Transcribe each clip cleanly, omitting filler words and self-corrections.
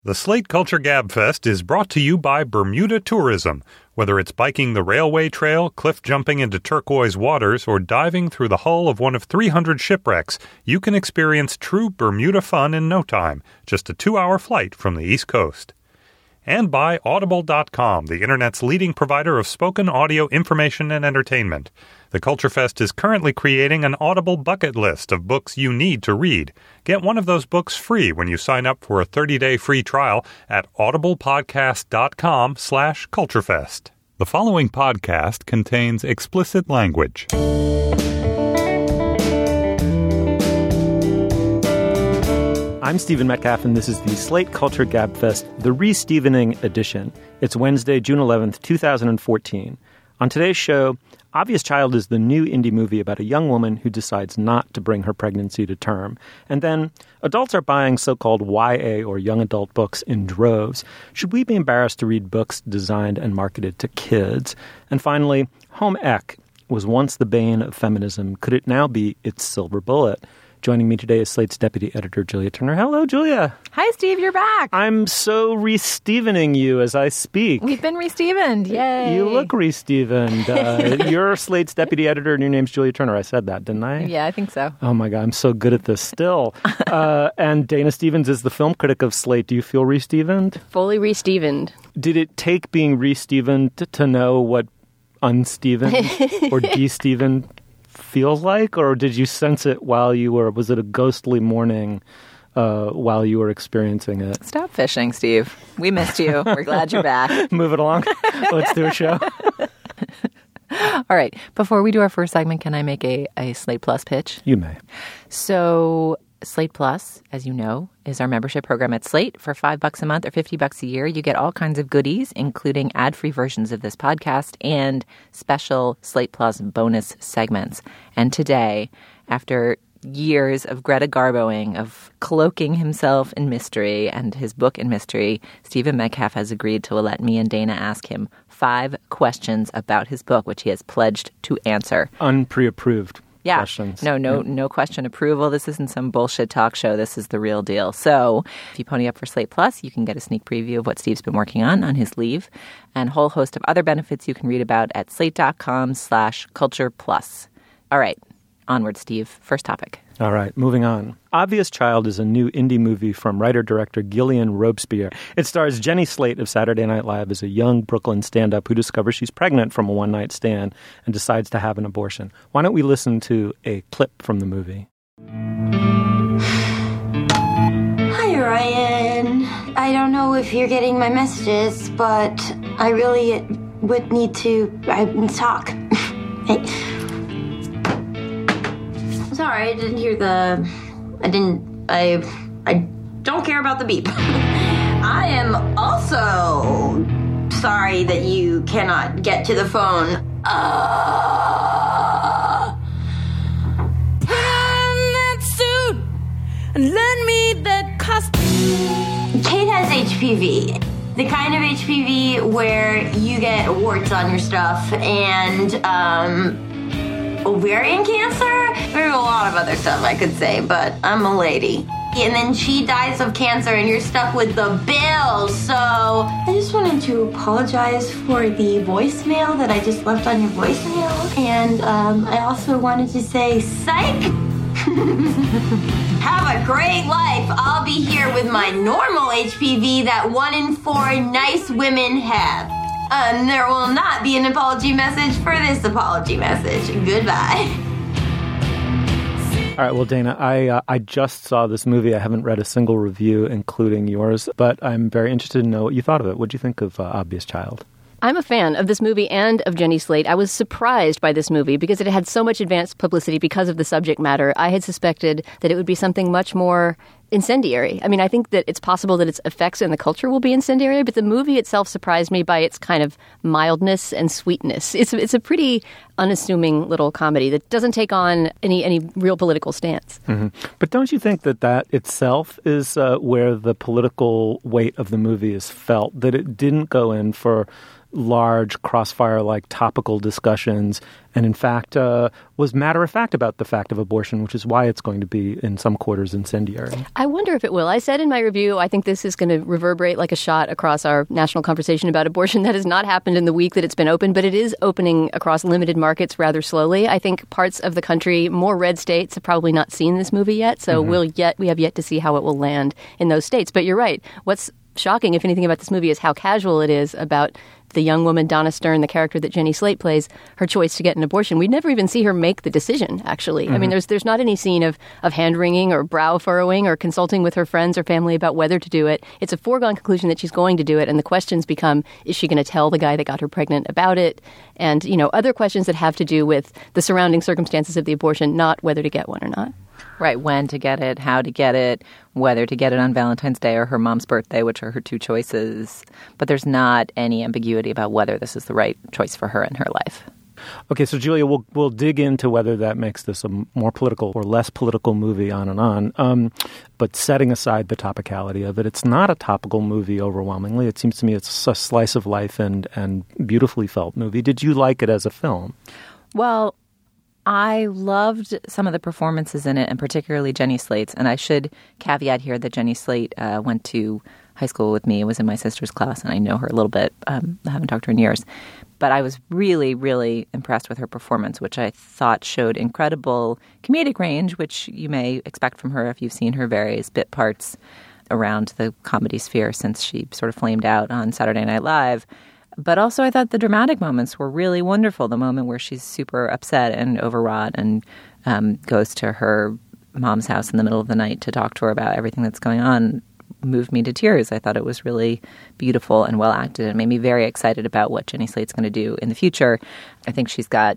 The Slate Culture Gabfest is brought to you by Bermuda Tourism. Whether it's biking the railway trail, cliff jumping into turquoise waters, or diving through the hull of one of 300 shipwrecks, you can experience true Bermuda fun in no time, just a 2-hour flight from the East Coast. And by Audible.com, the Internet's leading provider of spoken audio information and entertainment. The Culture Fest is currently creating an Audible bucket list of books you need to read. Get one of those books free when you sign up for a 30-day free trial at audiblepodcast.com/culturefest. The following podcast contains explicit language. I'm Stephen Metcalf, and this is the Slate Culture Gabfest, the re-Stevening edition. It's Wednesday, June 11th, 2014. On today's show, Obvious Child is the new indie movie about a young woman who decides not to bring her pregnancy to term. And then, adults are buying so-called YA or young adult books in droves. Should we be embarrassed to read books designed and marketed to kids? And finally, home ec was once the bane of feminism. Could it now be its silver bullet? Joining me today is Slate's deputy editor, Julia Turner. Hello, Julia. Hi, Steve. You're back. I'm so re-Stevening you as I speak. We've been re-Stevened. Yay. You look re-Stevened. You're Slate's deputy editor, and your name's Julia Turner. I said that, didn't I? Yeah, I think so. Oh, my God. I'm so good at this still. And Dana Stevens is the film critic of Slate. Do you feel re-Stevened? Fully re-Stevened. Did it take being re-Stevened to know what unstevened or de-Stevened feels like, or did you sense it while you were, was it a ghostly morning while you were experiencing it? Stop fishing, Steve. We missed you. We're glad you're back. Move it along. Let's do a show. All right. Before we do our first segment, can I make a Slate Plus pitch? You may. So Slate Plus, as you know, is our membership program at Slate. For $5 a month or $50 a year, you get all kinds of goodies, including ad-free versions of this podcast and special Slate Plus bonus segments. And today, after years of Greta Garboing, of cloaking himself in mystery and his book in mystery, Stephen Metcalf has agreed to let me and Dana ask him 5 questions about his book, which he has pledged to answer. Unpre-approved. Yeah. Questions. No question approval. This isn't some bullshit talk show. This is the real deal. So if you pony up for Slate Plus, you can get a sneak preview of what Steve's been working on his leave and a whole host of other benefits you can read about at slate.com/cultureplus. All right. Onward, Steve. First topic. All right, moving on. Obvious Child is a new indie movie from writer-director Gillian Robespierre. It stars Jenny Slate of Saturday Night Live as a young Brooklyn stand-up who discovers she's pregnant from a one-night stand and decides to have an abortion. Why don't we listen to a clip from the movie? Hi, Ryan. I don't know if you're getting my messages, but I really would need to talk. Hey. Sorry, I didn't hear I don't care about the beep. I am also sorry that you cannot get to the phone. Put on that suit and lend me that costume. Kate has HPV. The kind of HPV where you get warts on your stuff and, ovarian cancer? There's a lot of other stuff I could say, but I'm a lady. And then she dies of cancer and you're stuck with the bill. So I just wanted to apologize for the voicemail that I just left on your voicemail. And I also wanted to say, psych! Have a great life. I'll be here with my normal HPV that 1 in 4 nice women have. There will not be an apology message for this apology message. Goodbye. All right, well, Dana, I just saw this movie. I haven't read a single review, including yours, but I'm very interested to know what you thought of it. What did you think of Obvious Child? I'm a fan of this movie and of Jenny Slate. I was surprised by this movie because it had so much advanced publicity because of the subject matter. I had suspected that it would be something much more incendiary. I mean, I think that it's possible that its effects in the culture will be incendiary, but the movie itself surprised me by its kind of mildness and sweetness. It's a pretty unassuming little comedy that doesn't take on any real political stance. Mm-hmm. But don't you think that itself is where the political weight of the movie is felt, that it didn't go in for large crossfire-like topical discussions and in fact was matter-of-fact about the fact of abortion, which is why it's going to be in some quarters incendiary. I wonder if it will. I said in my review, I think this is going to reverberate like a shot across our national conversation about abortion. That has not happened in the week that it's been open, but it is opening across limited markets rather slowly. I think parts of the country, more red states, have probably not seen this movie yet, so we have yet to see how it will land in those states. But you're right. What's shocking, if anything, about this movie is how casual it is about the young woman, Donna Stern, the character that Jenny Slate plays, her choice to get an abortion. We never even see her make the decision, actually. I mean, there's not any scene of hand-wringing or brow furrowing or consulting with her friends or family about whether to do it. It's a foregone conclusion that she's going to do it, and the questions become, is she going to tell the guy that got her pregnant about it? And, other questions that have to do with the surrounding circumstances of the abortion, not whether to get one or not. Right, when to get it, how to get it, whether to get it on Valentine's Day or her mom's birthday, which are her two choices. But there's not any ambiguity about whether this is the right choice for her in her life. Okay, so Julia, we'll dig into whether that makes this a more political or less political movie on and on. But setting aside the topicality of it, it's not a topical movie overwhelmingly. It seems to me it's a slice of life and beautifully felt movie. Did you like it as a film? Well, I loved some of the performances in it, and particularly Jenny Slate's. And I should caveat here that Jenny Slate went to high school with me, was in my sister's class, and I know her a little bit. I haven't talked to her in years. But I was really, really impressed with her performance, which I thought showed incredible comedic range, which you may expect from her if you've seen her various bit parts around the comedy sphere since she sort of flamed out on Saturday Night Live. But also I thought the dramatic moments were really wonderful. The moment where she's super upset and overwrought and goes to her mom's house in the middle of the night to talk to her about everything that's going on moved me to tears. I thought it was really beautiful and well acted and made me very excited about what Jenny Slate's going to do in the future. I think she's got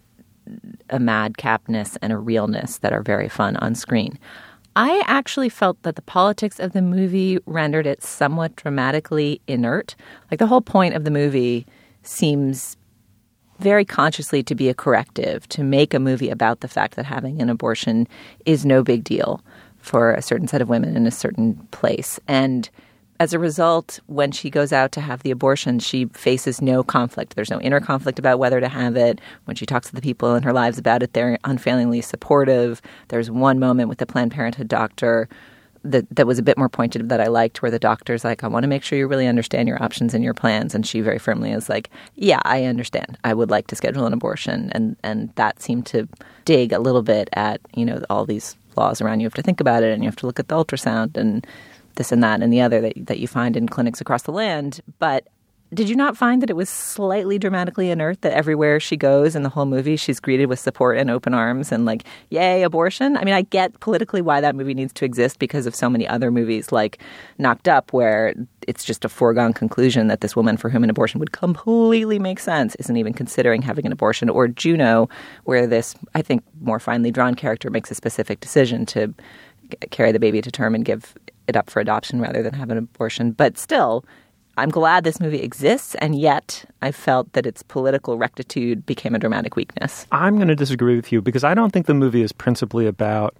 a madcapness and a realness that are very fun on screen. I actually felt that the politics of the movie rendered it somewhat dramatically inert. Like the whole point of the movie seems very consciously to be a corrective, to make a movie about the fact that having an abortion is no big deal for a certain set of women in a certain place. And as a result, when she goes out to have the abortion, she faces no conflict. There's no inner conflict about whether to have it. When she talks to the people in her lives about it, they're unfailingly supportive. There's one moment with the Planned Parenthood doctor that was a bit more pointed that I liked, where the doctor's like, I want to make sure you really understand your options and your plans. And she very firmly is like, yeah, I understand. I would like to schedule an abortion. And that seemed to dig a little bit at, all these laws around you have to think about it, and you have to look at the ultrasound and this and that and the other that you find in clinics across the land. But did you not find that it was slightly dramatically inert, that everywhere she goes in the whole movie, she's greeted with support and open arms and like, yay, abortion? I mean, I get politically why that movie needs to exist because of so many other movies like Knocked Up, where it's just a foregone conclusion that this woman for whom an abortion would completely make sense isn't even considering having an abortion. Or Juno, where this, I think, more finely drawn character makes a specific decision to carry the baby to term and give it up for adoption rather than have an abortion. But still, I'm glad this movie exists, and yet I felt that its political rectitude became a dramatic weakness. I'm going to disagree with you because I don't think the movie is principally about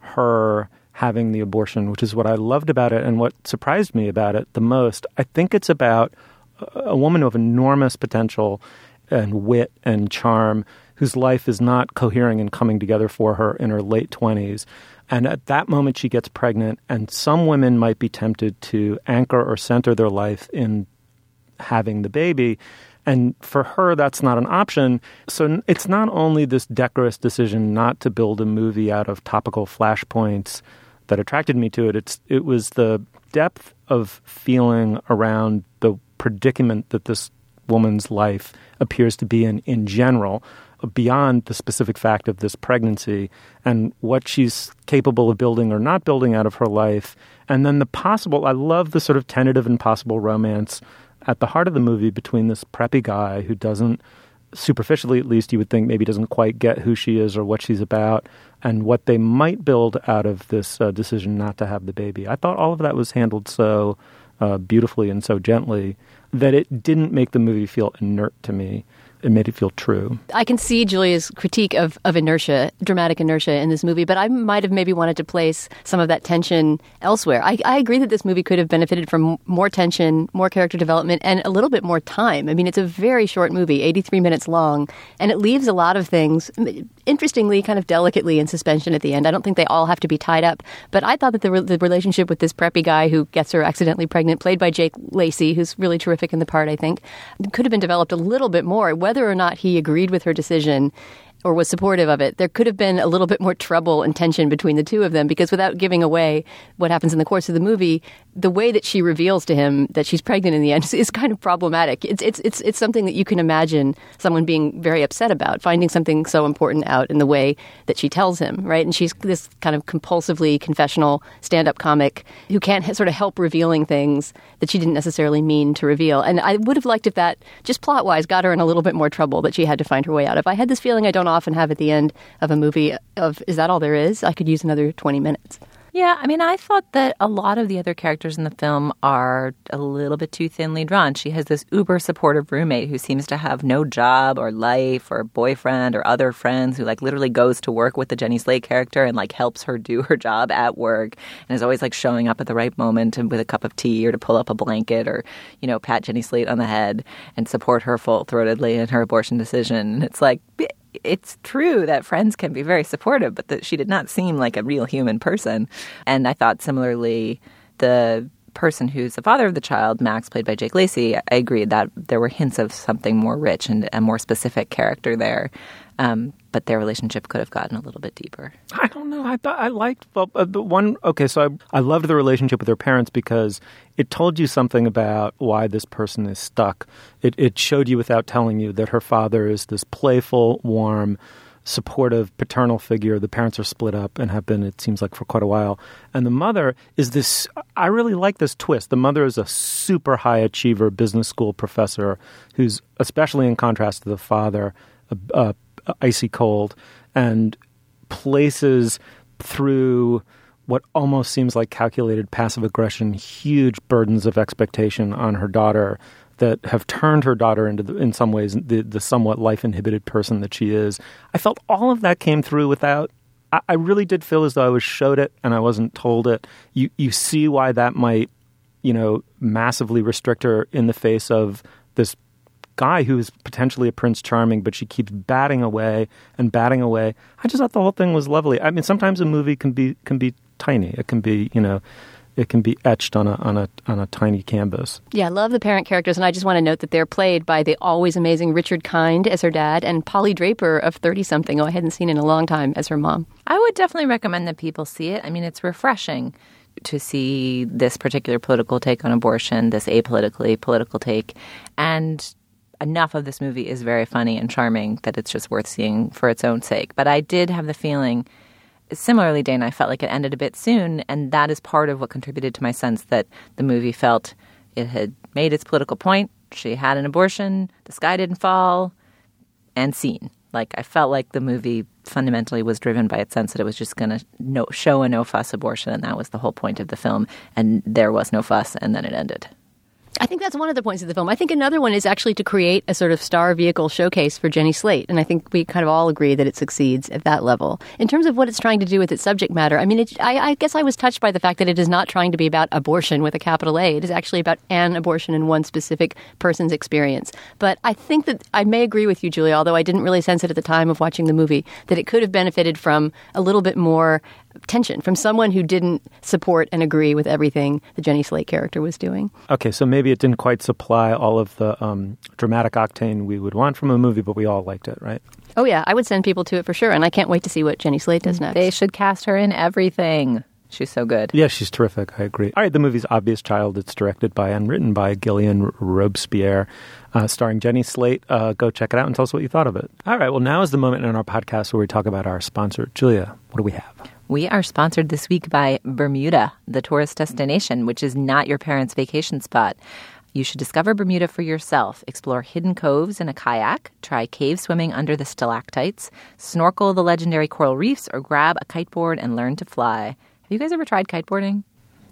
her having the abortion, which is what I loved about it and what surprised me about it the most. I think it's about a woman of enormous potential and wit and charm whose life is not cohering and coming together for her in her late 20s. And at that moment, she gets pregnant, and some women might be tempted to anchor or center their life in having the baby. And for her, that's not an option. So it's not only this decorous decision not to build a movie out of topical flashpoints that attracted me to it. It was the depth of feeling around the predicament that this woman's life appears to be in general, beyond the specific fact of this pregnancy and what she's capable of building or not building out of her life. And then I love the sort of tentative and possible romance at the heart of the movie between this preppy guy who doesn't, superficially at least, you would think maybe doesn't quite get who she is or what she's about, and what they might build out of this decision not to have the baby. I thought all of that was handled so beautifully and so gently that it didn't make the movie feel inert to me. feel true. I can see Julia's critique of inertia, dramatic inertia in this movie, but I might have maybe wanted to place some of that tension elsewhere. I agree that this movie could have benefited from more tension, more character development, and a little bit more time. I mean, it's a very short movie, 83 minutes long, and it leaves a lot of things, interestingly, kind of delicately in suspension at the end. I don't think they all have to be tied up, but I thought that the relationship with this preppy guy who gets her accidentally pregnant, played by Jake Lacy, who's really terrific in the part, I think, could have been developed a little bit more. Whether or not he agreed with her decision or was supportive of it, there could have been a little bit more trouble and tension between the two of them, because without giving away what happens in the course of the movie, the way that she reveals to him that she's pregnant in the end is kind of problematic. It's something that you can imagine someone being very upset about, finding something so important out in the way that she tells him, right? And she's this kind of compulsively confessional stand-up comic who can't sort of help revealing things that she didn't necessarily mean to reveal. And I would have liked if that, just plot-wise, got her in a little bit more trouble that she had to find her way out of. I had this feeling I don't often have at the end of a movie of, is that all there is? I could use another 20 minutes. Yeah, I mean, I thought that a lot of the other characters in the film are a little bit too thinly drawn. She has this uber supportive roommate who seems to have no job or life or boyfriend or other friends, who like literally goes to work with the Jenny Slate character and like helps her do her job at work and is always like showing up at the right moment and with a cup of tea or to pull up a blanket or, you know, pat Jenny Slate on the head and support her full-throatedly in her abortion decision. And it's like, it's true that friends can be very supportive, but that she did not seem like a real human person. And I thought similarly, the person who's the father of the child, Max, played by Jake Lacy, I agreed that there were hints of something more rich and a more specific character there. But their relationship could have gotten a little bit deeper. I don't know. I thought I liked the one. Okay, so I loved the relationship with her parents because it told you something about why this person is stuck. It showed you without telling you that her father is this playful, warm, supportive paternal figure. The parents are split up and have been, it seems like, for quite a while. And the mother is this, I really like this twist. The mother is a super high achiever business school professor who's, especially in contrast to the father, icy cold, and places through what almost seems like calculated passive aggression huge burdens of expectation on her daughter that have turned her daughter into, in some ways, the somewhat life-inhibited person that she is. I felt all of that came through without... I really did feel as though I was showed it and I wasn't told it. You see why that might, you know, massively restrict her in the face of this guy who is potentially a Prince Charming, but she keeps batting away and batting away. I just thought the whole thing was lovely. I mean, sometimes a movie can be tiny. It can be, you know, it can be etched on a tiny canvas. Yeah, I love the parent characters, and I just want to note that they're played by the always amazing Richard Kind as her dad and Polly Draper of 30-something, who I hadn't seen in a long time, as her mom. I would definitely recommend that people see it. I mean, it's refreshing to see this particular political take on abortion, this apolitically political take, and enough of this movie is very funny and charming that it's just worth seeing for its own sake. But I did have the feeling, similarly, Dana, I felt like it ended a bit soon, and that is part of what contributed to my sense that the movie felt it had made its political point. She had an abortion, the sky didn't fall, and scene. Like, I felt like the movie fundamentally was driven by its sense that it was just going to show a no-fuss abortion, and that was the whole point of the film, and there was no fuss, and then it ended. I think that's one of the points of the film. I think another one is actually to create a sort of star vehicle showcase for Jenny Slate. And I think we kind of all agree that it succeeds at that level. In terms of what it's trying to do with its subject matter, I mean, I guess I was touched by the fact that it is not trying to be about abortion with a capital A. It is actually about an abortion in one specific person's experience. But I think that I may agree with you, Julia, although I didn't really sense it at the time of watching the movie, that it could have benefited from a little bit more tension from someone who didn't support and agree with everything the Jenny Slate character was doing. Okay, so maybe it didn't quite supply all of the dramatic octane we would want from a movie, but we all liked it, right? Oh, yeah. I would send people to it for sure, and I can't wait to see what Jenny Slate does next. They should cast her in everything. She's so good. Yeah, she's terrific. I agree. All right, the movie's Obvious Child. It's directed by and written by Gillian Robespierre, starring Jenny Slate. Go check it out and tell us what you thought of it. All right, well, now is the moment in our podcast where we talk about our sponsor. Julia, what do we have? We are sponsored this week by Bermuda, the tourist destination, which is not your parents' vacation spot. You should discover Bermuda for yourself. Explore hidden coves in a kayak, try cave swimming under the stalactites, snorkel the legendary coral reefs, or grab a kiteboard and learn to fly. Have you guys ever tried kiteboarding?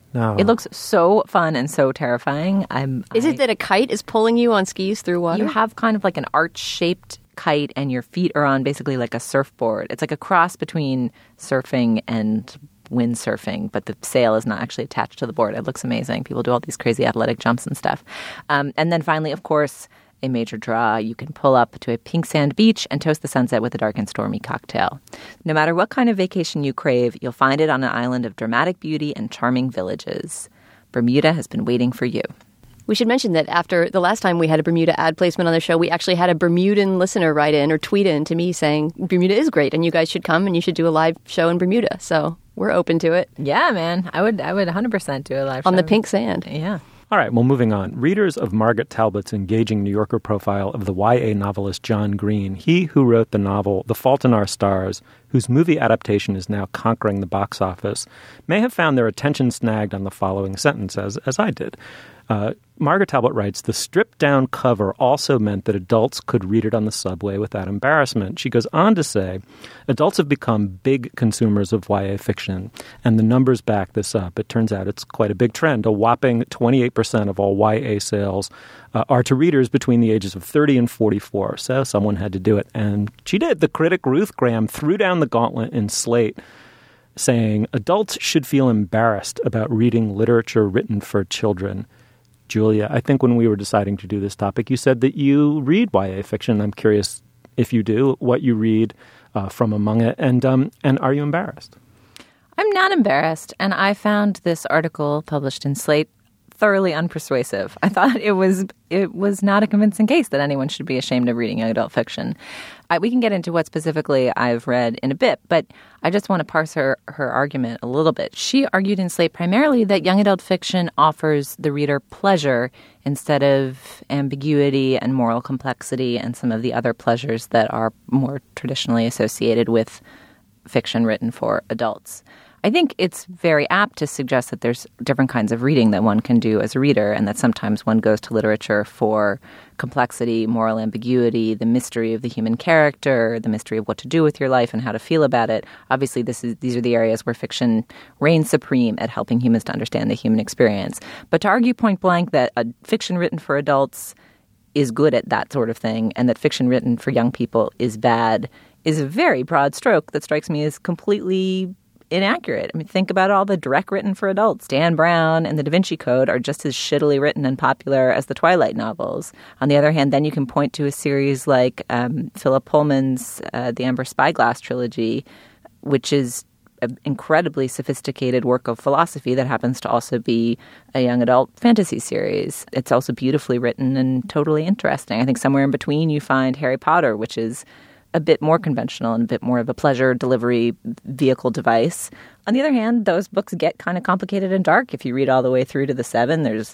No. It looks so fun and so terrifying. Is it that a kite is pulling you on skis through water? You have kind of like an arch-shaped kite, and your feet are on basically like a surfboard. It's like a cross between surfing and windsurfing, but the sail is not actually attached to the board. It looks amazing. People do all these crazy athletic jumps and stuff. And then finally, of course, a major draw. You can pull up to a pink sand beach and toast the sunset with a dark and stormy cocktail. No matter what kind of vacation you crave, you'll find it on an island of dramatic beauty and charming villages. Bermuda has been waiting for you. We should mention that after the last time we had a Bermuda ad placement on the show, we actually had a Bermudan listener write in or tweet in to me saying, Bermuda is great and you guys should come and you should do a live show in Bermuda. So we're open to it. Yeah, man. I would 100% do a live show. On the pink sand. Yeah. All right, well, moving on. Readers of Margaret Talbot's engaging New Yorker profile of the YA novelist John Green, he who wrote the novel The Fault in Our Stars, whose movie adaptation is now conquering the box office, may have found their attention snagged on the following sentence, as I did. Margaret Talbot writes, the stripped-down cover also meant that adults could read it on the subway without embarrassment. She goes on to say, adults have become big consumers of YA fiction, and the numbers back this up. It turns out it's quite a big trend. A whopping 28% of all YA sales are to readers between the ages of 30 and 44. So someone had to do it, and she did. The critic Ruth Graham threw down the gauntlet in Slate, saying, adults should feel embarrassed about reading literature written for children. Julia, I think when we were deciding to do this topic, you said that you read YA fiction. I'm curious if you do, what you read from among it, and are you embarrassed? I'm not embarrassed, and I found this article published in Slate thoroughly unpersuasive. I thought it was not a convincing case that anyone should be ashamed of reading young adult fiction. We can get into what specifically I've read in a bit, but I just want to parse her argument a little bit. She argued in Slate primarily that young adult fiction offers the reader pleasure instead of ambiguity and moral complexity and some of the other pleasures that are more traditionally associated with fiction written for adults. I think it's very apt to suggest that there's different kinds of reading that one can do as a reader, and that sometimes one goes to literature for complexity, moral ambiguity, the mystery of the human character, the mystery of what to do with your life and how to feel about it. Obviously, these are the areas where fiction reigns supreme at helping humans to understand the human experience. But to argue point blank that a fiction written for adults is good at that sort of thing and that fiction written for young people is bad is a very broad stroke that strikes me as completely inaccurate. I mean, think about all the direct written for adults. Dan Brown and the Da Vinci Code are just as shittily written and popular as the Twilight novels. On the other hand, then you can point to a series like Philip Pullman's The Amber Spyglass trilogy, which is an incredibly sophisticated work of philosophy that happens to also be a young adult fantasy series. It's also beautifully written and totally interesting. I think somewhere in between you find Harry Potter, which is a bit more conventional and a bit more of a pleasure delivery vehicle device. On the other hand, those books get kind of complicated and dark. If you read all the way through to the 7, there's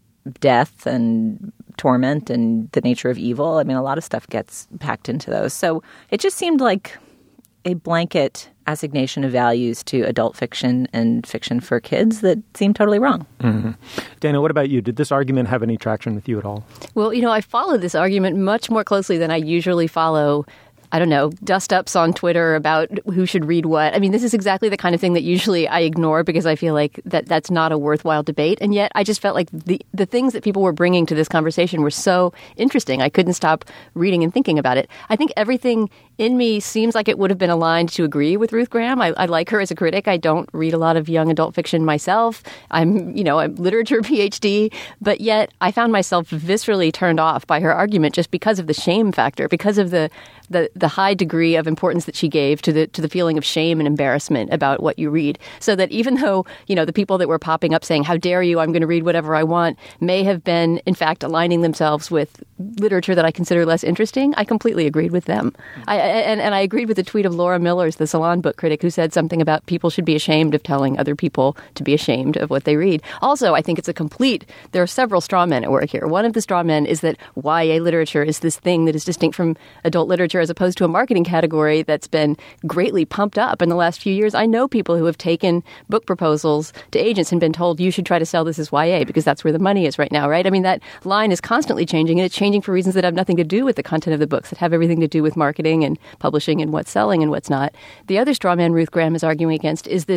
death and torment and the nature of evil. I mean, a lot of stuff gets packed into those. So it just seemed like a blanket assignation of values to adult fiction and fiction for kids that seemed totally wrong. Mm-hmm. Dana, what about you? Did this argument have any traction with you at all? Well, I followed this argument much more closely than I usually follow, I don't know, dust-ups on Twitter about who should read what. I mean, this is exactly the kind of thing that usually I ignore because I feel like that's not a worthwhile debate. And yet I just felt like the things that people were bringing to this conversation were so interesting. I couldn't stop reading and thinking about it. I think everything in me seems like it would have been aligned to agree with Ruth Graham. I like her as a critic. I don't read a lot of young adult fiction myself. I'm a literature PhD, but yet I found myself viscerally turned off by her argument just because of the shame factor, because of the high degree of importance that she gave to the feeling of shame and embarrassment about what you read. So that even though, the people that were popping up saying, how dare you, I'm going to read whatever I want, may have been, in fact, aligning themselves with literature that I consider less interesting, I completely agreed with them. And I agreed with the tweet of Laura Millers, the Salon book critic, who said something about people should be ashamed of telling other people to be ashamed of what they read. Also, I think there are several straw men at work here. One of the straw men is that YA literature is this thing that is distinct from adult literature as opposed to a marketing category that's been greatly pumped up in the last few years. I know people who have taken book proposals to agents and been told, you should try to sell this as YA because that's where the money is right now, right? I mean, that line is constantly changing, and it's changing for reasons that have nothing to do with the content of the books, that have everything to do with marketing and publishing and what's selling and what's not. The other straw man Ruth Graham is arguing against is this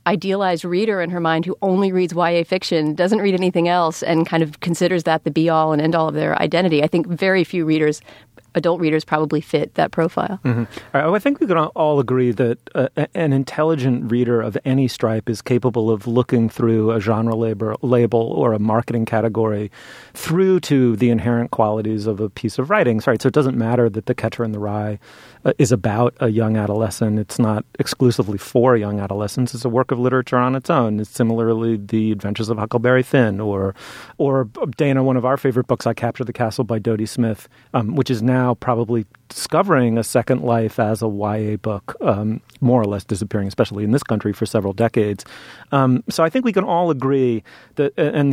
idealized reader in her mind who only reads YA fiction, doesn't read anything else, and kind of considers that the be-all and end-all of their identity. I think very few adult readers probably fit that profile. Mm-hmm. I think we can all agree that an intelligent reader of any stripe is capable of looking through a genre label or a marketing category through to the inherent qualities of a piece of writing. Right? So it doesn't matter that The Catcher in the Rye is about a young adolescent. It's not exclusively for young adolescents. It's a work of literature on its own. It's similarly The Adventures of Huckleberry Finn or Dana, one of our favorite books, I Capture the Castle by Dodie Smith, which is now probably discovering a second life as a YA book, more or less disappearing, especially in this country, for several decades. So I think we can all agree that,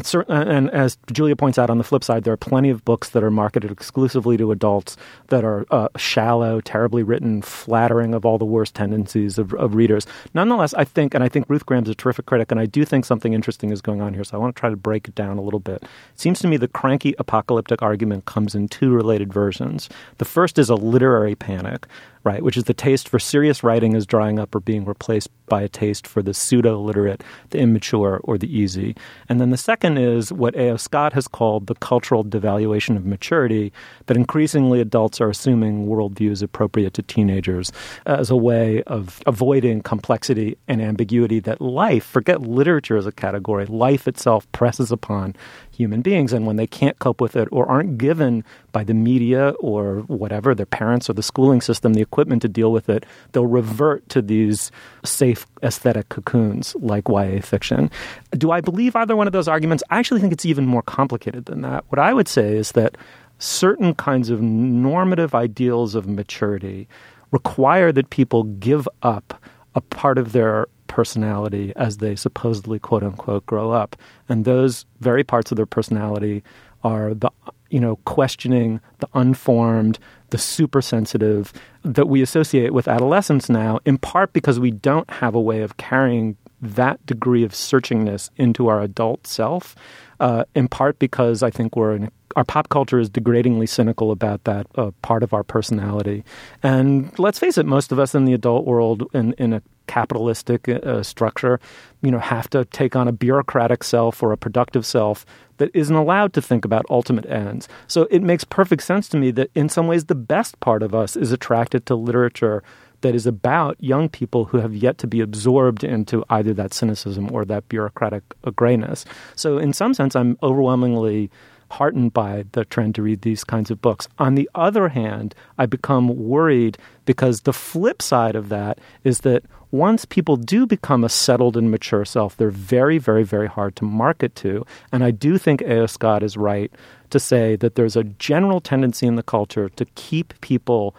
and as Julia points out on the flip side, there are plenty of books that are marketed exclusively to adults that are shallow, terribly written, flattering of all the worst tendencies of readers. Nonetheless, I think Ruth Graham's a terrific critic, and I do think something interesting is going on here, so I want to try to break it down a little bit. It seems to me the cranky apocalyptic argument comes in two related versions. The first is a literary panic, right, which is the taste for serious writing is drying up or being replaced by a taste for the pseudo-literate, the immature, or the easy. And then the second is what A.O. Scott has called the cultural devaluation of maturity, that increasingly adults are assuming worldviews appropriate to teenagers as a way of avoiding complexity and ambiguity that life, forget literature as a category, life itself presses upon human beings. And when they can't cope with it or aren't given by the media or whatever, their parents or the schooling system, the equipment to deal with it, they'll revert to these safe aesthetic cocoons like YA fiction. Do I believe either one of those arguments? I actually think it's even more complicated than that. What I would say is that certain kinds of normative ideals of maturity require that people give up a part of their personality as they supposedly, quote unquote, grow up. And those very parts of their personality are the, questioning, the unformed, the super sensitive that we associate with adolescence now, in part because we don't have a way of carrying that degree of searchingness into our adult self, in part because I think our pop culture is degradingly cynical about that part of our personality. And let's face it, most of us in the adult world in a capitalistic structure, have to take on a bureaucratic self or a productive self that isn't allowed to think about ultimate ends. So it makes perfect sense to me that in some ways the best part of us is attracted to literature that is about young people who have yet to be absorbed into either that cynicism or that bureaucratic grayness. So in some sense, I'm overwhelmingly heartened by the trend to read these kinds of books. On the other hand, I become worried because the flip side of that is that once people do become a settled and mature self, they're very, very, very hard to market to. And I do think A.O. Scott is right to say that there's a general tendency in the culture to keep people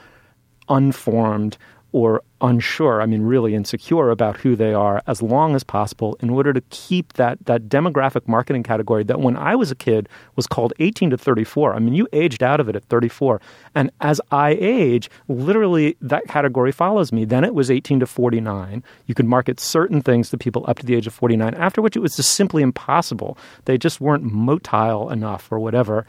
unformed or unsure, really insecure about who they are as long as possible in order to keep that demographic marketing category that when I was a kid was called 18 to 34. You aged out of it at 34. And as I age, literally that category follows me. Then it was 18 to 49. You could market certain things to people up to the age of 49, after which it was just simply impossible. They just weren't motile enough or whatever,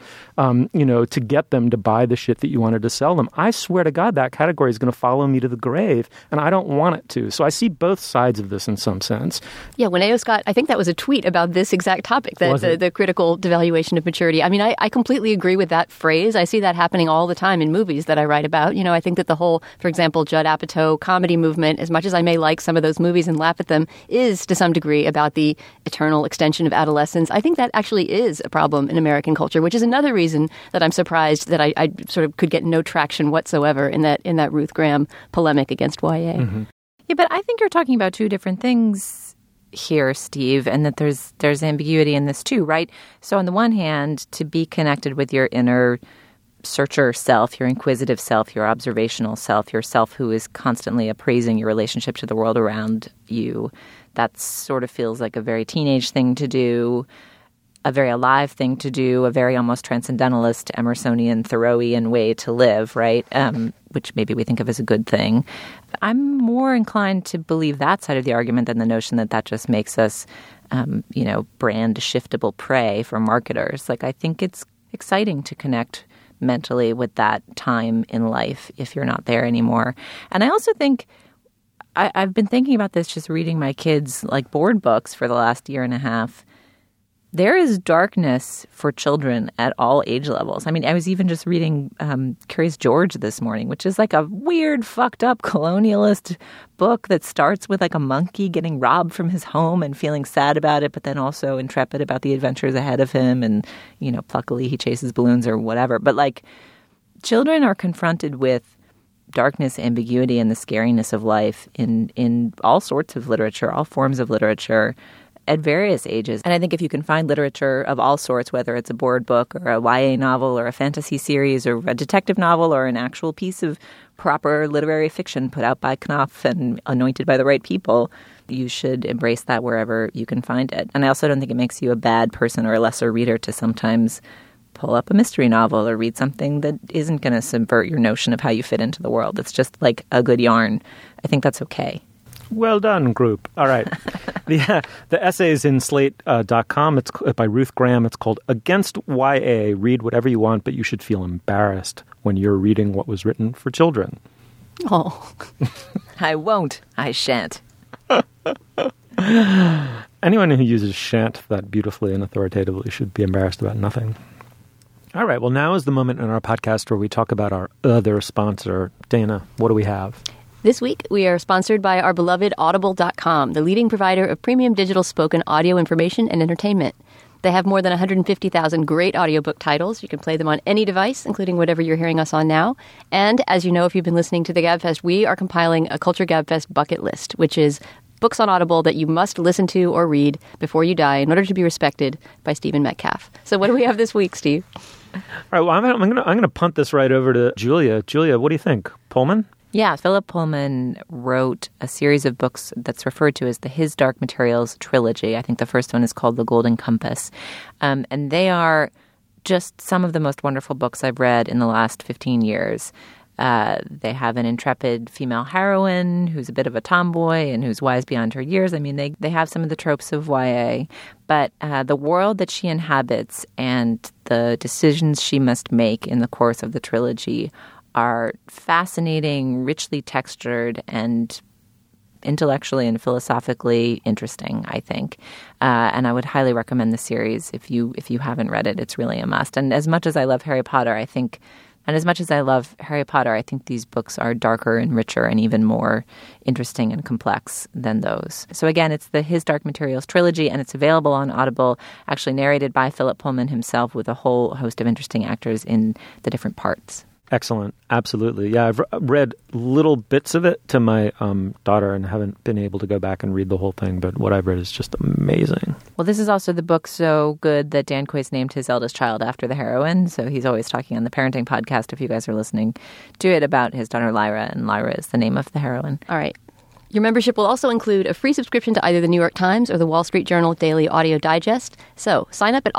to get them to buy the shit that you wanted to sell them. I swear to God, that category is going to follow me to the grave. And I don't want it to. So I see both sides of this in some sense. Yeah, when A.O. Scott, I think that was a tweet about this exact topic, the critical devaluation of maturity. I completely agree with that phrase. I see that happening all the time in movies that I write about. I think that the whole, for example, Judd Apatow comedy movement, as much as I may like some of those movies and laugh at them, is to some degree about the eternal extension of adolescence. I think that actually is a problem in American culture, which is another reason that I'm surprised that I sort of could get no traction whatsoever in that Ruth Graham polemic against YA. Mm-hmm. Yeah, but I think you're talking about two different things here, Steve, and that there's ambiguity in this too, right? So on the one hand, to be connected with your inner searcher self, your inquisitive self, your observational self, your self who is constantly appraising your relationship to the world around you, that sort of feels like a very teenage thing to do, a very alive thing to do, a very almost transcendentalist, Emersonian, Thoreauian way to live, right? Which maybe we think of as a good thing. I'm more inclined to believe that side of the argument than the notion that just makes us, brand shiftable prey for marketers. I think it's exciting to connect mentally with that time in life if you're not there anymore. And I also think I've been thinking about this just reading my kids' like board books for the last year and a half. There is darkness for children at all age levels. I mean, I was even just reading Curious George this morning, which is like a weird, fucked up colonialist book that starts with like a monkey getting robbed from his home and feeling sad about it, but then also intrepid about the adventures ahead of him. And, you know, pluckily he chases balloons or whatever. But like children are confronted with darkness, ambiguity, and the scariness of life in all sorts of literature, all forms of literature, at various ages. And I think if you can find literature of all sorts, whether it's a board book or a YA novel or a fantasy series or a detective novel or an actual piece of proper literary fiction put out by Knopf and anointed by the right people, you should embrace that wherever you can find it. And I also don't think it makes you a bad person or a lesser reader to sometimes pull up a mystery novel or read something that isn't going to subvert your notion of how you fit into the world. It's just like a good yarn. I think that's okay. Well done, group. All right. The essay's in Slate.com. It's by Ruth Graham. It's called Against YA. Read whatever you want, but you should feel embarrassed when you're reading what was written for children. Oh. I won't. I shan't. Anyone who uses shan't that beautifully and authoritatively should be embarrassed about nothing. All right. Well, now is the moment in our podcast where we talk about our other sponsor. Dana, what do we have? This week, we are sponsored by our beloved Audible.com, the leading provider of premium digital spoken audio information and entertainment. They have more than 150,000 great audiobook titles. You can play them on any device, including whatever you're hearing us on now. And as you know, if you've been listening to the GabFest, we are compiling a Culture GabFest bucket list, which is books on Audible that you must listen to or read before you die in order to be respected by Stephen Metcalf. So what do we have this week, Steve? All right. Well, I'm going to punt this right over to Julia. Julia, what do you think? Pullman? Yeah, Philip Pullman wrote a series of books that's referred to as the His Dark Materials trilogy. I think the first one is called The Golden Compass. And they are just some of the most wonderful books I've read in the last 15 years. They have an intrepid female heroine who's a bit of a tomboy and who's wise beyond her years. I mean, they have some of the tropes of YA, but the world that she inhabits and the decisions she must make in the course of the trilogy are fascinating, richly textured, and intellectually and philosophically interesting, I think. And I would highly recommend the series if you haven't read it. It's really a must. And as much as I love Harry Potter, I think these books are darker and richer and even more interesting and complex than those. So again, it's the His Dark Materials trilogy, and it's available on Audible, actually narrated by Philip Pullman himself with a whole host of interesting actors in the different parts. Excellent. Absolutely. Yeah, I've read little bits of it to my daughter and haven't been able to go back and read the whole thing, but what I've read is just amazing. Well, this is also the book so good that Dan Quayle named his eldest child after the heroine, so he's always talking on the parenting podcast, if you guys are listening to it, about his daughter Lyra, and Lyra is the name of the heroine. All right. Your membership will also include a free subscription to either the New York Times or the Wall Street Journal Daily Audio Digest. So sign up at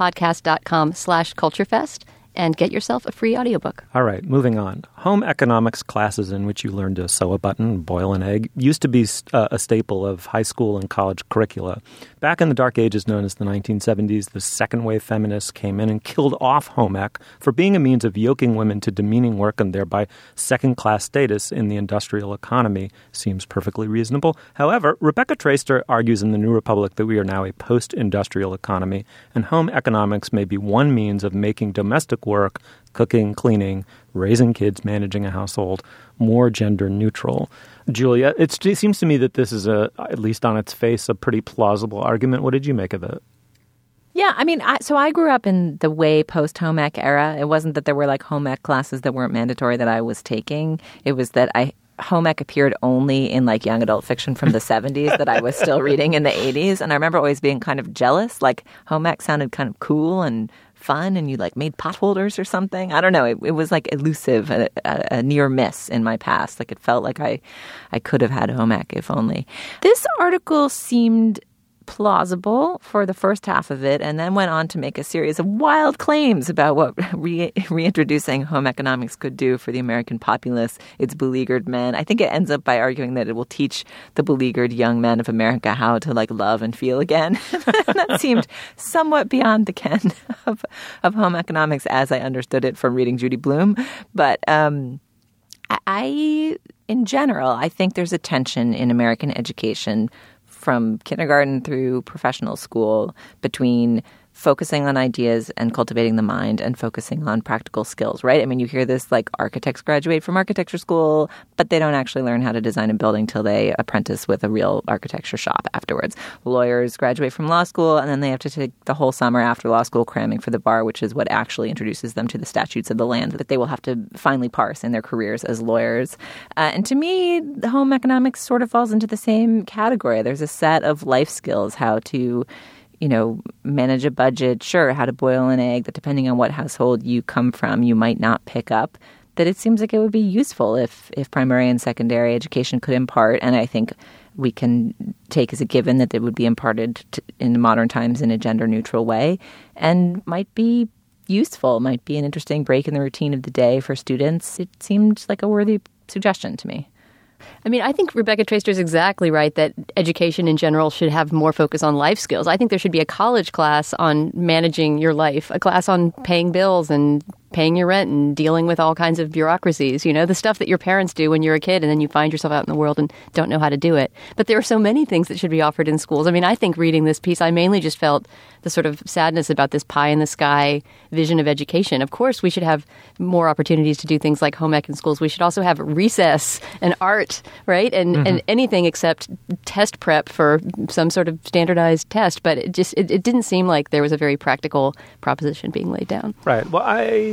audiblepodcast.com/culturefest and get yourself a free audiobook. All right, moving on. Home economics classes in which you learn to sew a button, boil an egg, used to be a staple of high school and college curricula. Back in the dark ages known as the 1970s, the second-wave feminists came in and killed off home ec for being a means of yoking women to demeaning work and thereby second-class status in the industrial economy. Seems perfectly reasonable. However, Rebecca Traister argues in The New Republic that we are now a post-industrial economy, and home economics may be one means of making domestic work, cooking, cleaning, raising kids, managing a household, more gender neutral. Julia, it seems to me that this is, at least on its face, a pretty plausible argument. What did you make of it? Yeah, I mean, so I grew up in the way post-home ec era. It wasn't that there were like home ec classes that weren't mandatory that I was taking. It was that home ec appeared only in like young adult fiction from the 70s that I was still reading in the 80s. And I remember always being kind of jealous. Like home ec sounded kind of cool and fun, and you like made potholders or something. I don't know. It was like elusive, a near miss in my past. Like it felt like I could have had home ec if only. This article seemed plausible for the first half of it, and then went on to make a series of wild claims about what reintroducing home economics could do for the American populace, its beleaguered men. I think it ends up by arguing that it will teach the beleaguered young men of America how to like love and feel again. That seemed somewhat beyond the ken of home economics as I understood it from reading Judy Blume. But I in general, I think there's a tension in American education from kindergarten through professional school between focusing on ideas and cultivating the mind and focusing on practical skills, right? I mean, you hear this like architects graduate from architecture school, but they don't actually learn how to design a building till they apprentice with a real architecture shop afterwards. Lawyers graduate from law school, and then they have to take the whole summer after law school cramming for the bar, which is what actually introduces them to the statutes of the land that they will have to finally parse in their careers as lawyers. And to me, the home economics sort of falls into the same category. There's a set of life skills, how to manage a budget, sure, how to boil an egg, that depending on what household you come from, you might not pick up, that it seems like it would be useful if primary and secondary education could impart. And I think we can take as a given that it would be imparted in modern times in a gender-neutral way and might be useful, might be an interesting break in the routine of the day for students. It seemed like a worthy suggestion to me. I mean, I think Rebecca Traister is exactly right that education in general should have more focus on life skills. I think there should be a college class on managing your life, a class on paying bills and paying your rent and dealing with all kinds of bureaucracies, the stuff that your parents do when you're a kid and then you find yourself out in the world and don't know how to do it. But there are so many things that should be offered in schools. I mean, I think reading this piece, I mainly just felt the sort of sadness about this pie-in-the-sky vision of education. Of course, we should have more opportunities to do things like home ec in schools. We should also have recess and art, right? And anything except test prep for some sort of standardized test. But it didn't seem like there was a very practical proposition being laid down. Right. Well,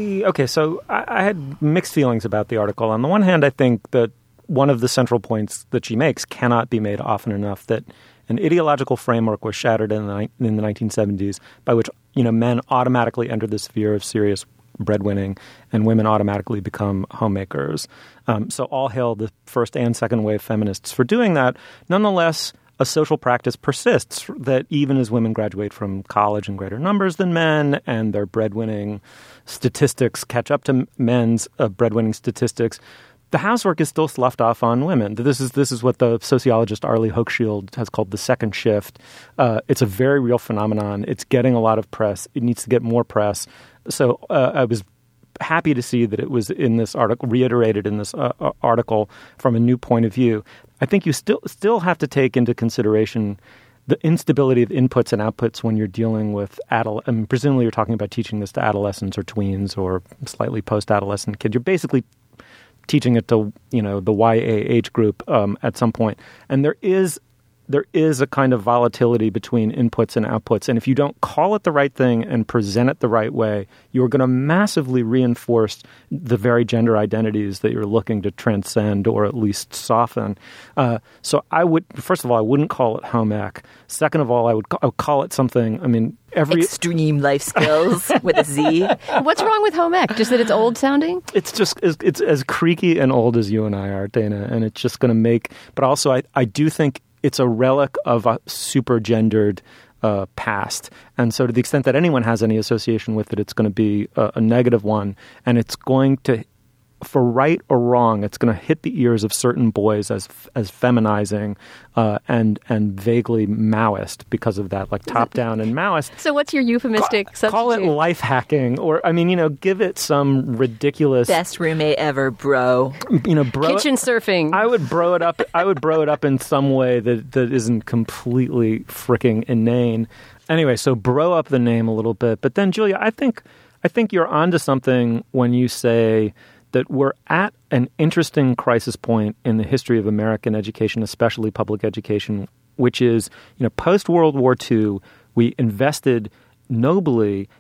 so I had mixed feelings about the article. On the one hand, I think that one of the central points that she makes cannot be made often enough, that an ideological framework was shattered in the 1970s by which, men automatically enter the sphere of serious breadwinning and women automatically become homemakers. So all hail the first and second wave feminists for doing that. Nonetheless, a social practice persists that even as women graduate from college in greater numbers than men and their breadwinning statistics catch up to men's breadwinning statistics, the housework is still sloughed off on women. This is what the sociologist Arlie Hochschild has called the second shift. It's a very real phenomenon. It's getting a lot of press. It needs to get more press. So I was happy to see that it was in this article, reiterated in this article from a new point of view. I think you still have to take into consideration the instability of inputs and outputs when you're dealing with presumably you're talking about teaching this to adolescents or tweens or slightly post-adolescent kids. You're basically teaching it to, the YA age group at some point. And there is a kind of volatility between inputs and outputs. And if you don't call it the right thing and present it the right way, you're going to massively reinforce the very gender identities that you're looking to transcend or at least soften. So first of all, I wouldn't call it home ec. Second of all, I would call it something, extreme life skills with a Z. What's wrong with home ec? Just that it's old sounding? It's just, it's as creaky and old as you and I are, Dana. And it's just going to make, but also I do think it's a relic of a super gendered past. And so to the extent that anyone has any association with it, it's going to be a negative one. And it's going to, for right or wrong, it's going to hit the ears of certain boys as feminizing and vaguely Maoist because of that, like top down and Maoist. So what's your euphemistic substitute? Call it life hacking, or give it some ridiculous best roommate ever, bro. Kitchen surfing. I would bro it up. I would bro it up in some way that isn't completely freaking inane. Anyway, so bro up the name a little bit, but then Julia, I think you're onto something when you say that we're at an interesting crisis point in the history of American education, especially public education, which is, post-World War II, we invested nobly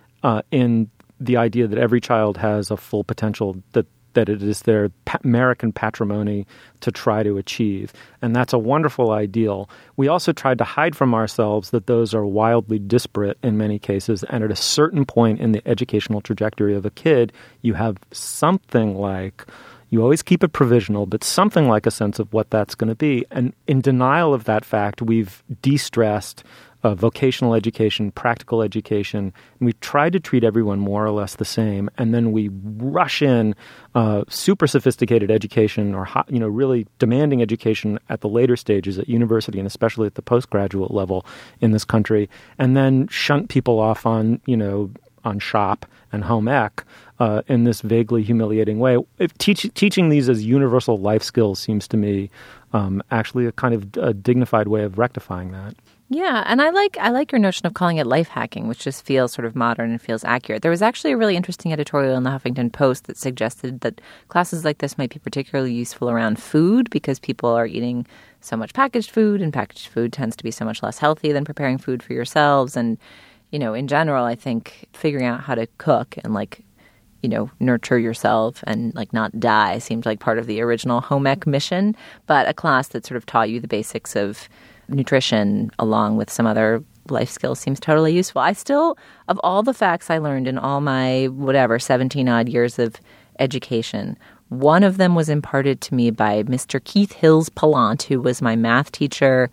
in the idea that every child has a full potential that it is their American patrimony to try to achieve. And that's a wonderful ideal. We also tried to hide from ourselves that those are wildly disparate in many cases. And at a certain point in the educational trajectory of a kid, you have something like, you always keep it provisional, but something like a sense of what that's going to be. And in denial of that fact, we've de-stressed vocational education, practical education, and we try to treat everyone more or less the same, and then we rush in super sophisticated education or really demanding education at the later stages at university and especially at the postgraduate level in this country, and then shunt people off on on shop and home ec in this vaguely humiliating way. Teaching these as universal life skills seems to me actually a kind of a dignified way of rectifying that. Yeah, and I like your notion of calling it life hacking, which just feels sort of modern and feels accurate. There was actually a really interesting editorial in the Huffington Post that suggested that classes like this might be particularly useful around food because people are eating so much packaged food, and packaged food tends to be so much less healthy than preparing food for yourselves. And, in general, I think figuring out how to cook and nurture yourself and not die seemed like part of the original home ec mission, but a class that sort of taught you the basics of nutrition along with some other life skills seems totally useful. I still, of all the facts I learned in all my 17 odd years of education, one of them was imparted to me by Mr. Keith Hills Pallant, who was my math teacher.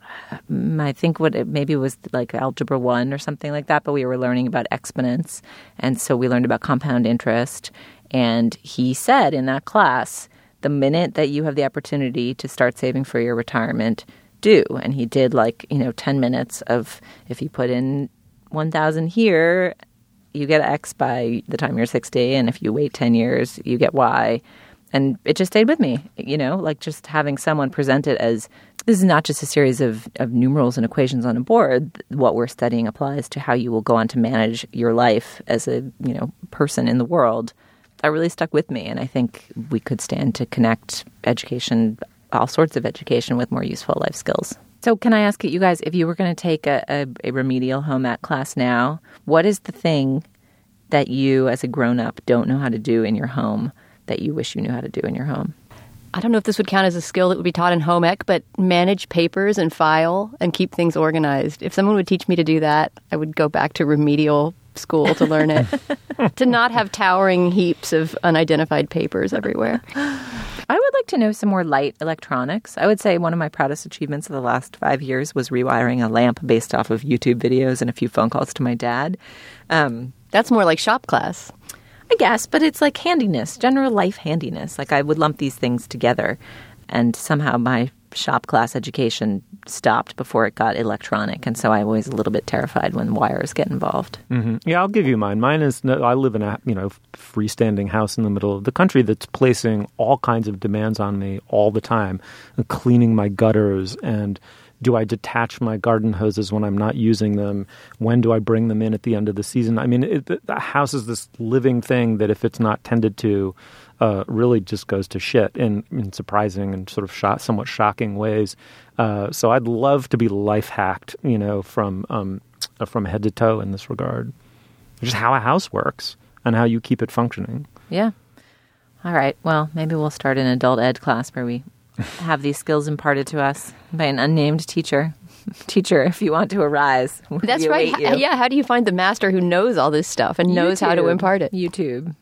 I think maybe it was like Algebra 1 or something like that, but we were learning about exponents. And so we learned about compound interest. And he said in that class, the minute that you have the opportunity to start saving for your retirement, do. And he did 10 minutes of, if you put in 1,000 here, you get X by the time you're 60. And if you wait 10 years, you get Y. And it just stayed with me, just having someone present it as this is not just a series of numerals and equations on a board. What we're studying applies to how you will go on to manage your life as a, person in the world. That really stuck with me. And I think we could stand to connect education, all sorts of education, with more useful life skills. So can I ask you guys, if you were going to take a remedial home ec class now, what is the thing that you as a grown-up don't know how to do in your home that you wish you knew how to do in your home? I don't know if this would count as a skill that would be taught in home ec, but manage papers and file and keep things organized. If someone would teach me to do that, I would go back to remedial school to learn it. To not have towering heaps of unidentified papers everywhere. I would like to know some more light electronics. I would say one of my proudest achievements of the last 5 years was rewiring a lamp based off of YouTube videos and a few phone calls to my dad. That's more like shop class. I guess, but it's like handiness, general life handiness. I would lump these things together. And somehow my shop class education stopped before it got electronic. And so I'm always a little bit terrified when wires get involved. Mm-hmm. Yeah, I'll give you mine. Mine is, I live in a freestanding house in the middle of the country that's placing all kinds of demands on me all the time. Cleaning my gutters, and do I detach my garden hoses when I'm not using them? When do I bring them in at the end of the season? I mean, the house is this living thing that if it's not tended to, really just goes to shit in surprising and sort of somewhat shocking ways. So I'd love to be life hacked, from head to toe in this regard. Just how a house works and how you keep it functioning. Yeah. All right. Well, maybe we'll start an adult ed class where we have these skills imparted to us by an unnamed teacher. Teacher, if you want to arise. That's right. Yeah. How do you find the master who knows all this stuff and knows how to impart it? YouTube.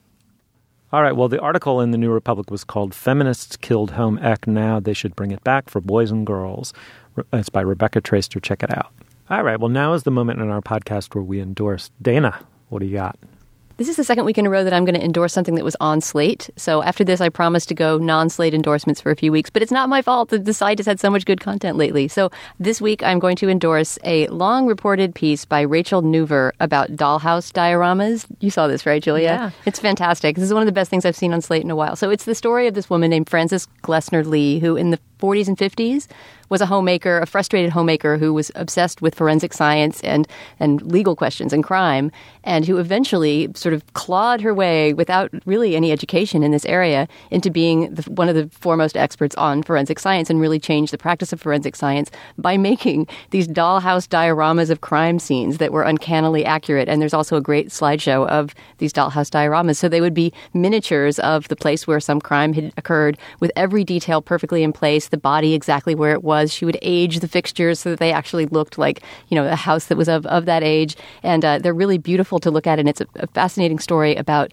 All right. Well, the article in the New Republic was called "Feminists Killed Home Ec. Now They Should Bring It Back for Boys and Girls." It's by Rebecca Traister. Check it out. All right. Well, now is the moment in our podcast where we endorse. Dana, what do you got? This is the second week in a row that I'm going to endorse something that was on Slate. So after this, I promise to go non-Slate endorsements for a few weeks. But it's not my fault. The site has had so much good content lately. So this week, I'm going to endorse a long-reported piece by Rachel Nuver about dollhouse dioramas. You saw this, right, Julia? Yeah. It's fantastic. This is one of the best things I've seen on Slate in a while. So it's the story of this woman named Frances Glessner Lee, who in the 40s and 50s was a homemaker, a frustrated homemaker who was obsessed with forensic science and legal questions and crime, and who eventually sort of clawed her way without really any education in this area into being one of the foremost experts on forensic science, and really changed the practice of forensic science by making these dollhouse dioramas of crime scenes that were uncannily accurate. And there's also a great slideshow of these dollhouse dioramas. So they would be miniatures of the place where some crime had occurred, with every detail perfectly in place, the body exactly where it was. She would age the fixtures so that they actually looked like, a house that was of that age. And they're really beautiful to look at. And it's a fascinating story about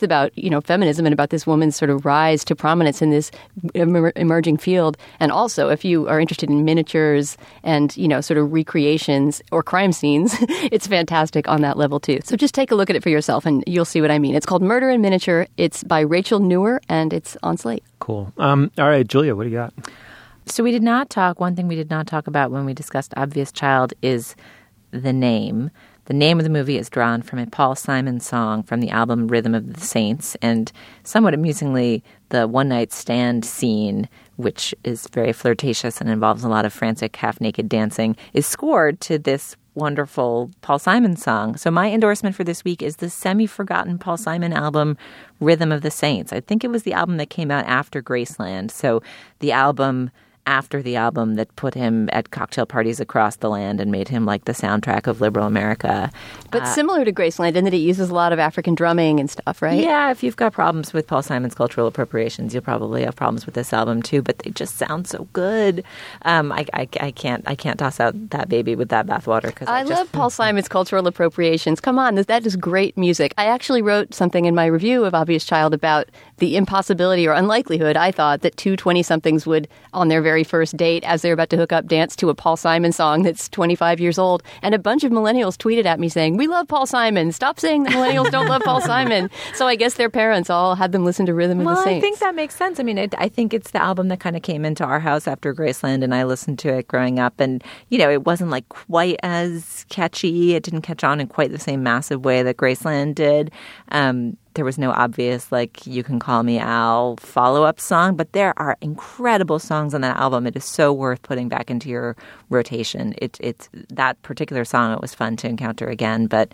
feminism and about this woman's sort of rise to prominence in this emerging field. And also, if you are interested in miniatures and, sort of recreations or crime scenes, it's fantastic on that level too. So just take a look at it for yourself and you'll see what I mean. It's called Murder in Miniature. It's by Rachel Nuver and it's on Slate. Cool. All right, Julia, what do you got? So one thing we did not talk about when we discussed Obvious Child is the name. The name of the movie is drawn from a Paul Simon song from the album Rhythm of the Saints. And somewhat amusingly, the one-night stand scene, which is very flirtatious and involves a lot of frantic, half-naked dancing, is scored to this wonderful Paul Simon song. So my endorsement for this week is the semi-forgotten Paul Simon album, Rhythm of the Saints. I think it was the album that came out after Graceland. So the album after the album that put him at cocktail parties across the land and made him like the soundtrack of liberal America. But similar to Graceland in that it uses a lot of African drumming and stuff, right? Yeah, if you've got problems with Paul Simon's cultural appropriations, you'll probably have problems with this album too, but they just sound so good. I can't toss out that baby with that bathwater. I love Paul Simon's cultural appropriations. Come on, that is great music. I actually wrote something in my review of Obvious Child about the impossibility or unlikelihood, I thought, that two 20-somethings would, on their very first date, as they're about to hook up, dance to a Paul Simon song that's 25 years old. And a bunch of millennials tweeted at me saying, "We love Paul Simon. Stop saying that millennials don't love Paul Simon." So I guess their parents all had them listen to Rhythm of the Saints. Well, I think that makes sense. I mean, I think it's the album that kind of came into our house after Graceland, and I listened to it growing up. And, you know, it wasn't like quite as catchy. It didn't catch on in quite the same massive way that Graceland did. There was no obvious, like, You Can Call Me Al follow-up song, but there are incredible songs on that album. It is so worth putting back into your rotation. It's that particular song, it was fun to encounter again, but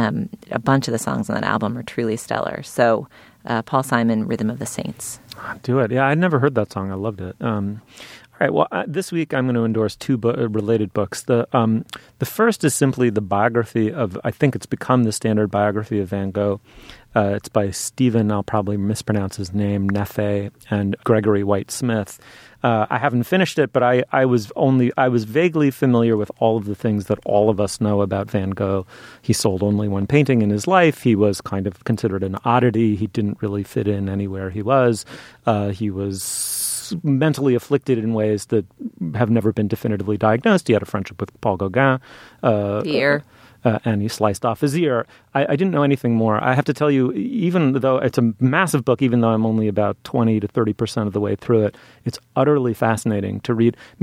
a bunch of the songs on that album are truly stellar. So Paul Simon, Rhythm of the Saints. Do it. Yeah, I'd never heard that song. I loved it. All right. Well, this week I'm going to endorse two related books. The first is simply the biography of, I think it's become the standard biography of Van Gogh. It's by Stephen, I'll probably mispronounce his name, Neff and Gregory White Smith. I haven't finished it, but I was vaguely familiar with all of the things that all of us know about Van Gogh. He sold only one painting in his life. He was kind of considered an oddity. He didn't really fit in anywhere he was. He was mentally afflicted in ways that have never been definitively diagnosed. He had a friendship with Paul Gauguin. The ear. And he sliced off his ear. I didn't know anything more. I have to tell you, even though it's a massive book, even though I'm only about 20 to 30% of the way through it, it's utterly fascinating to read. I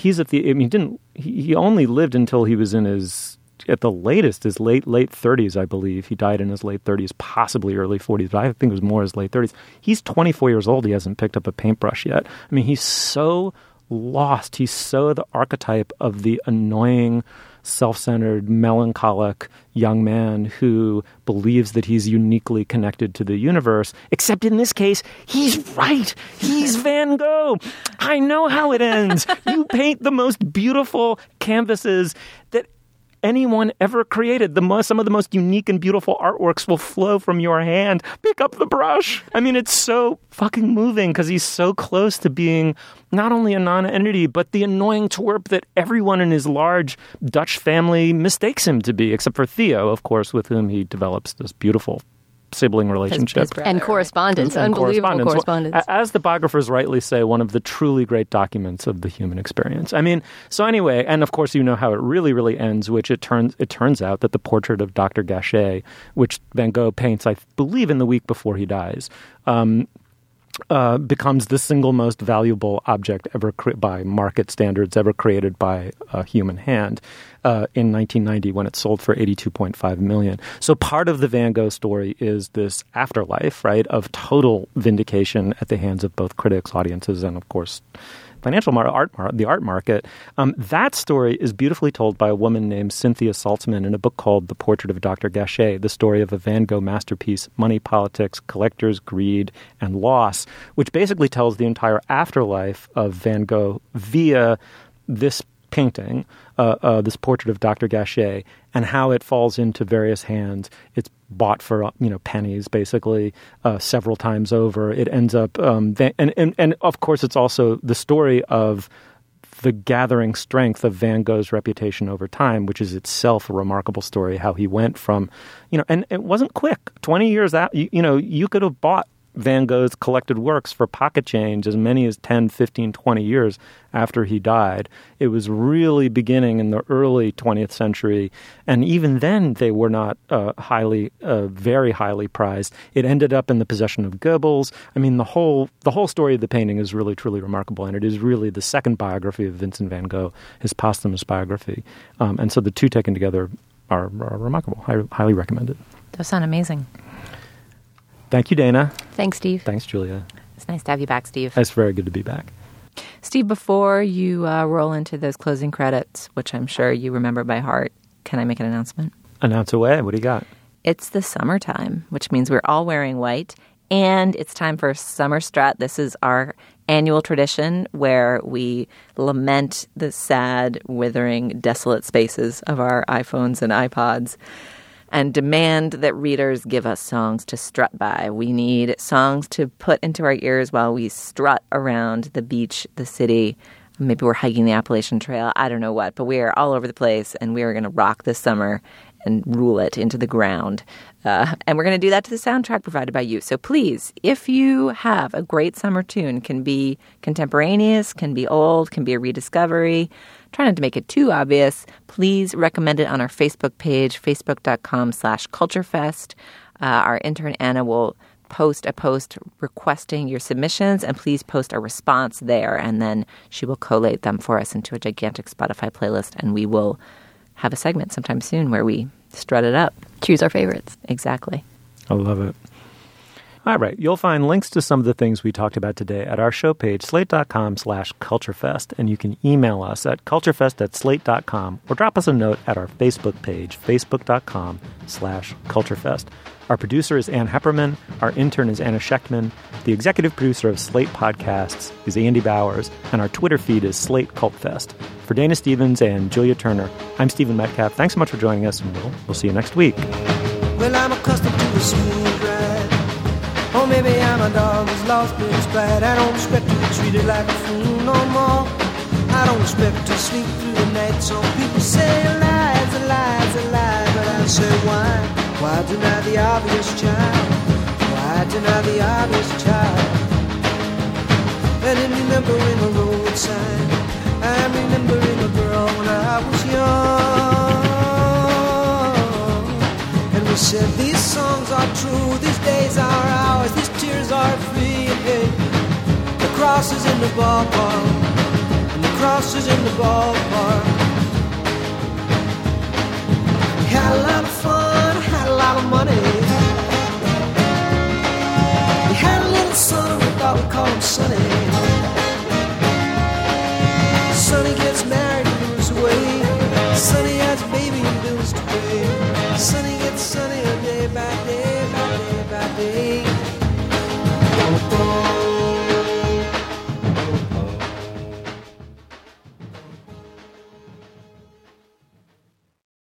mean, he only lived until he was in his, at the latest, his late 30s, I believe. He died in his late 30s, possibly early 40s, but I think it was more his late 30s. He's 24 years old. He hasn't picked up a paintbrush yet. I mean, he's so lost. He's so the archetype of the annoying, self-centered, melancholic young man who believes that he's uniquely connected to the universe, except in this case, he's right. He's Van Gogh. I know how it ends. You paint the most beautiful canvases that anyone ever created. Some of the most unique and beautiful artworks will flow from your hand. Pick up the brush. I mean, it's so fucking moving because he's so close to being not only a non-entity, but the annoying twerp that everyone in his large Dutch family mistakes him to be, except for Theo, of course, with whom he develops this beautiful sibling relationship. And correspondence, unbelievable correspondence. As the biographers rightly say, one of the truly great documents of the human experience. I mean, so anyway, and of course you know how it really, really ends, which it turns out that the portrait of Dr. Gachet, which Van Gogh paints, I believe, in the week before he dies, becomes the single most valuable object ever by market standards ever created by a human hand in 1990 when it sold for $82.5 million. So part of the Van Gogh story is this afterlife, right, of total vindication at the hands of both critics, audiences, and of course the art market. That story is beautifully told by a woman named Cynthia Saltzman in a book called The Portrait of Dr. Gachet, the story of a Van Gogh masterpiece, money, politics, collectors, greed, and loss, which basically tells the entire afterlife of Van Gogh via this painting, this portrait of Dr. Gachet, and how it falls into various hands. It's bought for pennies, basically, several times over. It ends up, and of course, it's also the story of the gathering strength of Van Gogh's reputation over time, which is itself a remarkable story. How he went from, and it wasn't quick. 20 years out, you could have bought Van Gogh's collected works for pocket change as many as 10, 15, 20 years after he died. It was really beginning in the early 20th century, and even then they were not very highly prized. It ended up in the possession of Goebbels. I mean, the whole story of the painting is really, truly remarkable, and it is really the second biography of Vincent van Gogh, his posthumous biography. And so the two taken together are remarkable. I highly recommend it. Those sound amazing. Thank you, Dana. Thanks, Steve. Thanks, Julia. It's nice to have you back, Steve. It's very good to be back. Steve, before you roll into those closing credits, which I'm sure you remember by heart, can I make an announcement? Announce away. What do you got? It's the summertime, which means we're all wearing white, and it's time for Summer Strut. This is our annual tradition where we lament the sad, withering, desolate spaces of our iPhones and iPods and demand that readers give us songs to strut by. We need songs to put into our ears while we strut around the beach, the city. Maybe we're hiking the Appalachian Trail. I don't know what, but we are all over the place, and we are going to rock this summer and rule it into the ground. And we're going to do that to the soundtrack provided by you. So please, if you have a great summer tune, can be contemporaneous, can be old, can be a rediscovery, try not to make it too obvious, please recommend it on our Facebook page, facebook.com/culturefest. Our intern Anna will post a post requesting your submissions, and please post a response there, and then she will collate them for us into a gigantic Spotify playlist, and we will have a segment sometime soon where we strut it up. Choose our favorites. Exactly. I love it. All right. You'll find links to some of the things we talked about today at our show page, slate.com/culturefest. And you can email us at culturefest@slate.com or drop us a note at our Facebook page, facebook.com/culturefest. Our producer is Ann Hepperman. Our intern is Anna Schechtman. The executive producer of Slate Podcasts is Andy Bowers. And our Twitter feed is Slate Cult Fest. For Dana Stevens and Julia Turner, I'm Stephen Metcalf. Thanks so much for joining us, and we'll see you next week. Well, I'm accustomed to a smooth ride. Or maybe I'm a dog who's lost his pride. I don't expect to be treated like a fool no more. I don't expect to sleep through the night. Some people say lies, lies, lies. But I say why? Why deny the obvious child? Why deny the obvious child? And in remembering a road sign, I'm remembering a girl when I was young. And we said these songs are true, these days are ours, these tears are free. And hey, the cross is in the ballpark, and the cross is in the ballpark. We had a lot of fun, had a lot of money. We had a little son, we thought we'd call him Sonny.